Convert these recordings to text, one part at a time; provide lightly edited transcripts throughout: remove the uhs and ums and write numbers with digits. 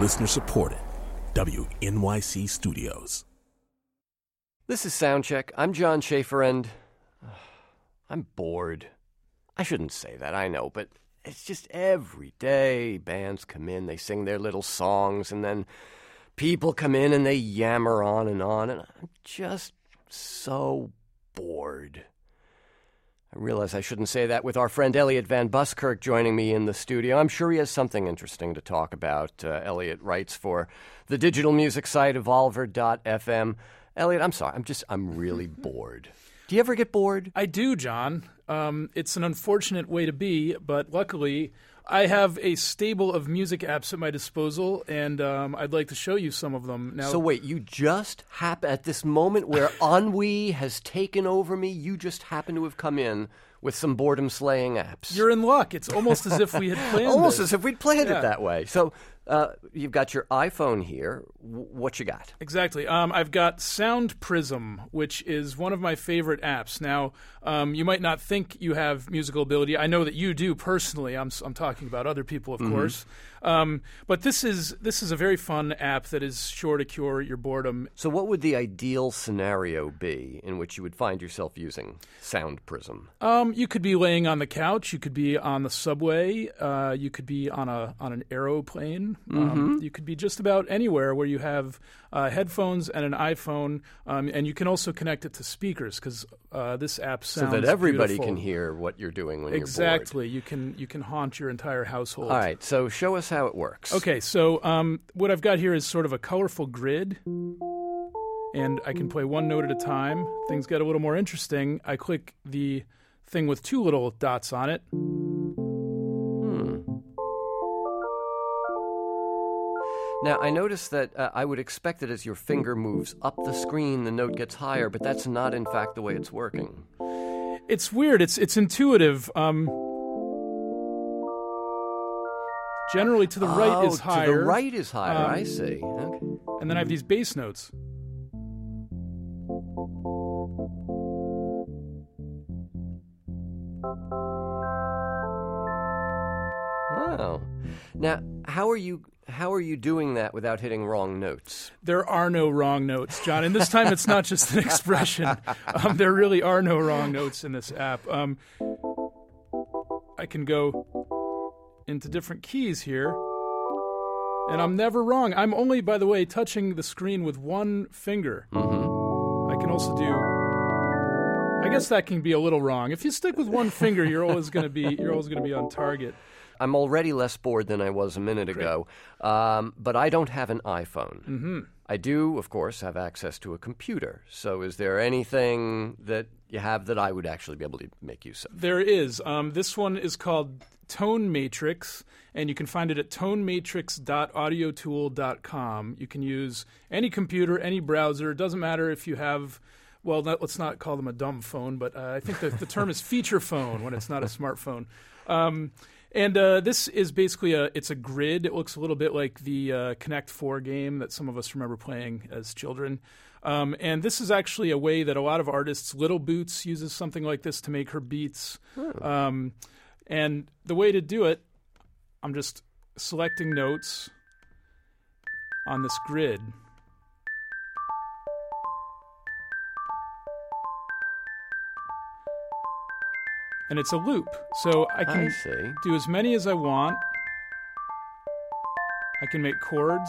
Listener supported. WNYC Studios. This is Soundcheck. I'm John Schaefer, and I'm bored. I shouldn't say that, I know, but it's just every day bands come in, they sing their little songs, and then people come in and they yammer on, and I'm just so bored. I realize I shouldn't say that with our friend Elliot Van Buskirk joining me in the studio. I'm sure he has something interesting to talk about. Elliot writes for the digital music site Evolver.fm. Elliot, I'm sorry. I'm really bored. Do you ever get bored? I do, John. It's an unfortunate way to be, but luckily I have a stable of music apps at my disposal, and I'd like to show you some of them. Now, so wait, you just happen, at this moment where ennui has taken over me, you just happen to have come in with some boredom-slaying apps. You're in luck. It's almost as if we had planned Almost this. as if we'd planned it that way. So you've got your iPhone here. What you got? Exactly. I've got Sound Prism, which is one of my favorite apps. Now, you might not think you have musical ability. I know that you do personally. I'm talking about other people, of course. But this is a very fun app that is sure to cure your boredom. So what would the ideal scenario be in which you would find yourself using Sound Prism? You could be laying on the couch. You could be on the subway. You could be on an aeroplane. You could be just about anywhere where you have headphones and an iPhone, and you can also connect it to speakers because this app sounds so that everybody beautiful. can hear what you're doing when exactly. you're bored. You can haunt your entire household. All right, so show us how it works. Okay, so what I've got here is sort of a colorful grid, and I can play one note at a time. Things get a little more interesting. I click the thing with two little dots on it. Now, I noticed that I would expect that as your finger moves up the screen, the note gets higher, but that's not, in fact, the way it's working. It's weird. It's intuitive. Generally, to the right is higher. To the right is higher, I see. Okay. And then I have these bass notes. Wow. Now, how are you doing that without hitting wrong notes? There are no wrong notes, John. And this time it's not just an expression. There really are no wrong notes in this app. I can go into different keys here, and I'm never wrong. I'm only, by the way, touching the screen with one finger. I can also do... I guess that can be a little wrong. If you stick with one finger, you're always going to be on target. I'm already less bored than I was a minute ago, but I don't have an iPhone. I do, of course, have access to a computer. So is there anything that you have that I would actually be able to make use of? There is. This one is called Tone Matrix, and you can find it at tonematrix.audiotool.com. You can use any computer, any browser. It doesn't matter if you have... Well, let's not call them a dumb phone, but I think the term is feature phone when it's not a smartphone. And this is basically it's a grid. It looks a little bit like the Connect 4 game that some of us remember playing as children. And this is actually a way that a lot of artists, Little Boots uses something like this to make her beats. And the way to do it, I'm just selecting notes on this grid. And it's a loop, so I can do as many as I want. I can make chords.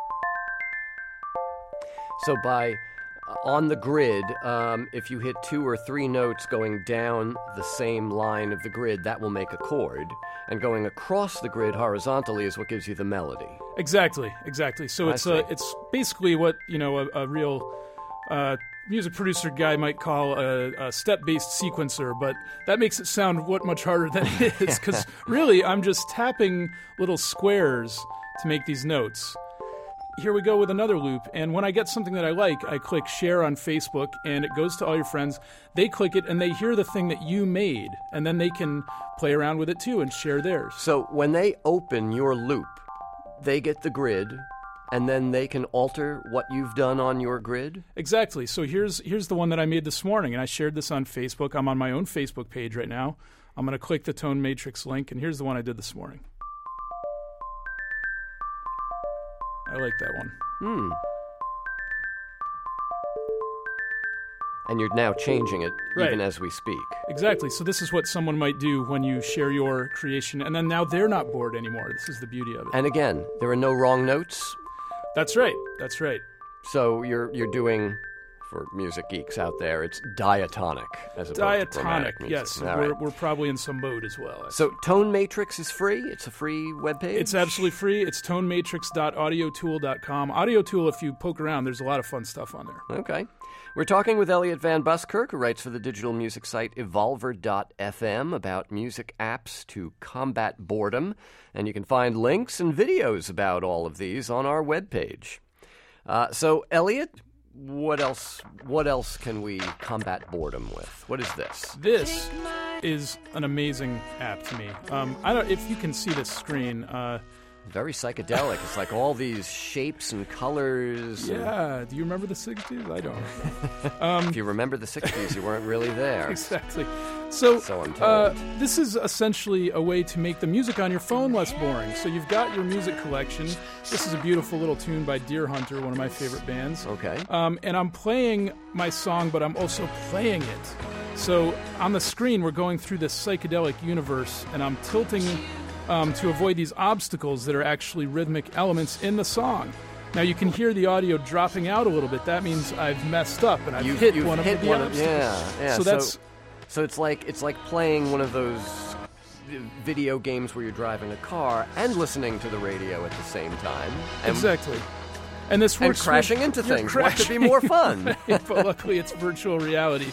So on the grid, if you hit 2 or 3 notes going down the same line of the grid, that will make a chord. And going across the grid horizontally is what gives you the melody. Exactly. So it's basically what, a real... music producer guy might call a step-based sequencer, but that makes it sound much harder than it is, because really I'm just tapping little squares to make these notes. Here we go with another loop, and when I get something that I like, I click share on Facebook, and it goes to all your friends. They click it, and they hear the thing that you made, and then they can play around with it too and share theirs. So when they open your loop, they get the grid, and then they can alter what you've done on your grid? Exactly. So here's the one that I made this morning, and I shared this on Facebook. I'm on my own Facebook page right now. I'm going to click the Tone Matrix link, and here's the one I did this morning. I like that one. And you're now changing it Right. even as we speak. Exactly. So this is what someone might do when you share your creation, and then now they're not bored anymore. This is the beauty of it. And again, there are no wrong notes. That's right. That's right. So you're doing, for music geeks out there, it's diatonic as opposed to Diatonic, chromatic music. yes. All right. We're probably in some mode as well. So Tone Matrix is free? It's a free webpage? It's absolutely free. It's tonematrix.audiotool.com. AudioTool, if you poke around, there's a lot of fun stuff on there. Okay. We're talking with Elliot Van Buskirk, who writes for the digital music site Evolver.fm about music apps to combat boredom. And you can find links and videos about all of these on our webpage. So, Elliot, what else can we combat boredom with? What is this? This is an amazing app to me. I don't if you can see this screen. Very psychedelic. It's like all these shapes and colors. Yeah. Do you remember the 60s? I don't. If you remember the 60s, you weren't really there. Exactly. So I'm told. this is essentially a way to make the music on your phone less boring. So you've got your music collection. This is a beautiful little tune by Deer Hunter, one of my favorite bands. Okay. And I'm playing my song, but I'm also playing it. So on the screen, we're going through this psychedelic universe, and I'm tilting to avoid these obstacles that are actually rhythmic elements in the song. Now you can hear the audio dropping out a little bit. That means I've messed up and I've hit one of the obstacles. Yeah. So it's like playing one of those video games where you're driving a car and listening to the radio at the same time. Exactly. And this works and crashing into you're things. What could be more fun? Right, but luckily it's virtual reality.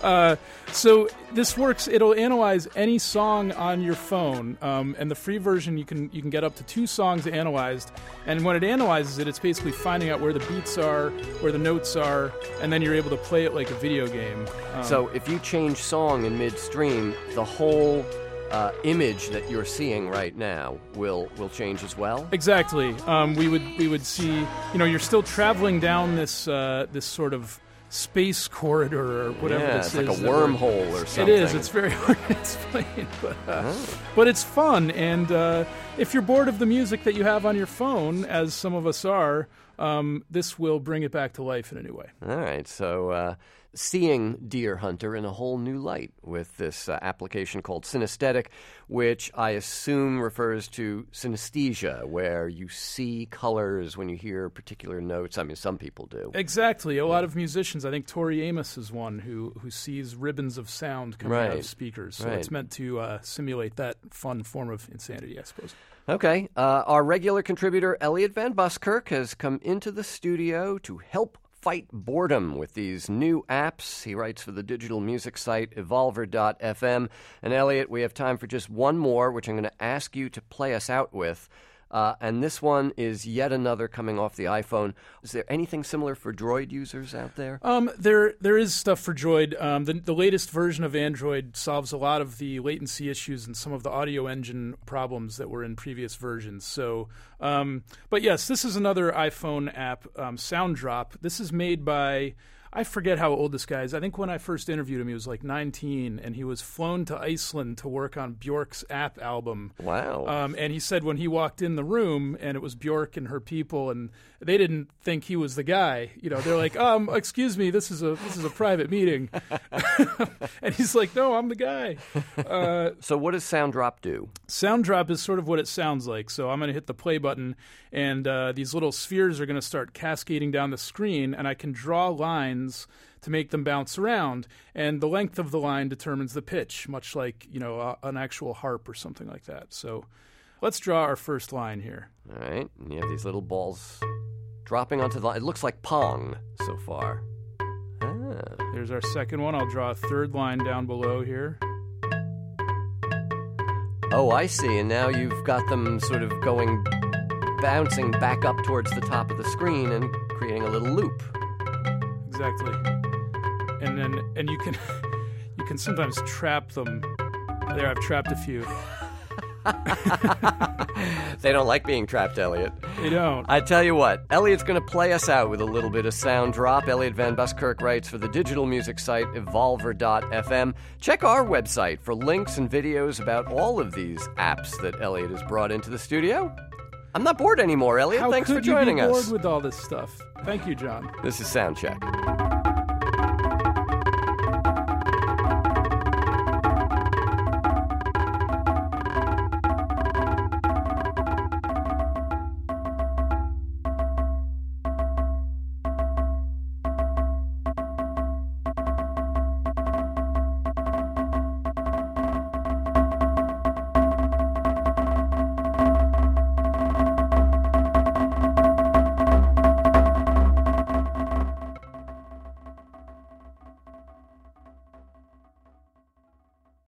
So this works. It'll analyze any song on your phone, and the free version you can get up to 2 songs analyzed. And when it analyzes it, it's basically finding out where the beats are, where the notes are, and then you're able to play it like a video game. So if you change song in midstream, the whole image that you're seeing right now will change as well. Exactly. We would see. You're still traveling down this this sort of space corridor or whatever this is. It's like a wormhole or something. It is. It's very hard to explain, but it's fun. And if you're bored of the music that you have on your phone, as some of us are, this will bring it back to life in a new way. All right. So seeing Deer Hunter in a whole new light with this application called Synesthetic, which I assume refers to synesthesia, where you see colors when you hear particular notes. I mean, some people do. Exactly. A lot of musicians, I think Tori Amos is one who sees ribbons of sound coming out of speakers. So it's meant to simulate that fun form of insanity, I suppose. Okay. Our regular contributor, Elliot Van Buskirk, has come into the studio to help fight boredom with these new apps. He writes for the digital music site Evolver.fm. And Elliot, we have time for just one more, which I'm going to ask you to play us out with. And this one is yet another coming off the iPhone. Is there anything similar for Droid users out there? There is stuff for Droid. The latest version of Android solves a lot of the latency issues and some of the audio engine problems that were in previous versions. So, but yes, this is another iPhone app, Sounddrop. This is made by... I forget how old this guy is. I think when I first interviewed him, he was like 19, and he was flown to Iceland to work on Björk's App album. Wow. And he said when he walked in the room, and it was Björk and her people, and they didn't think he was the guy. They're like, excuse me, this is a private meeting. And he's like, no, I'm the guy. So what does Sounddrop do? Sounddrop is sort of what it sounds like. So I'm going to hit the play button, and these little spheres are going to start cascading down the screen, and I can draw lines to make them bounce around, and the length of the line determines the pitch, much like an actual harp or something like that. So let's draw our first line here. All right, and you have these little balls dropping onto the line. It looks like Pong so far. There's our second one. I'll draw a third line down below here. Oh, I see, and now you've got them sort of bouncing back up towards the top of the screen and creating a little loop. Exactly. And you can sometimes trap them. There, I've trapped a few. They don't like being trapped, Elliot. They don't. I tell you what, Elliot's going to play us out with a little bit of Sounddrop. Elliot Van Buskirk writes for the digital music site Evolver.fm. Check our website for links and videos about all of these apps that Elliot has brought into the studio. I'm not bored anymore, Elliot. How Thanks could for joining you be us. bored with all this stuff? Thank you, John. This is Soundcheck.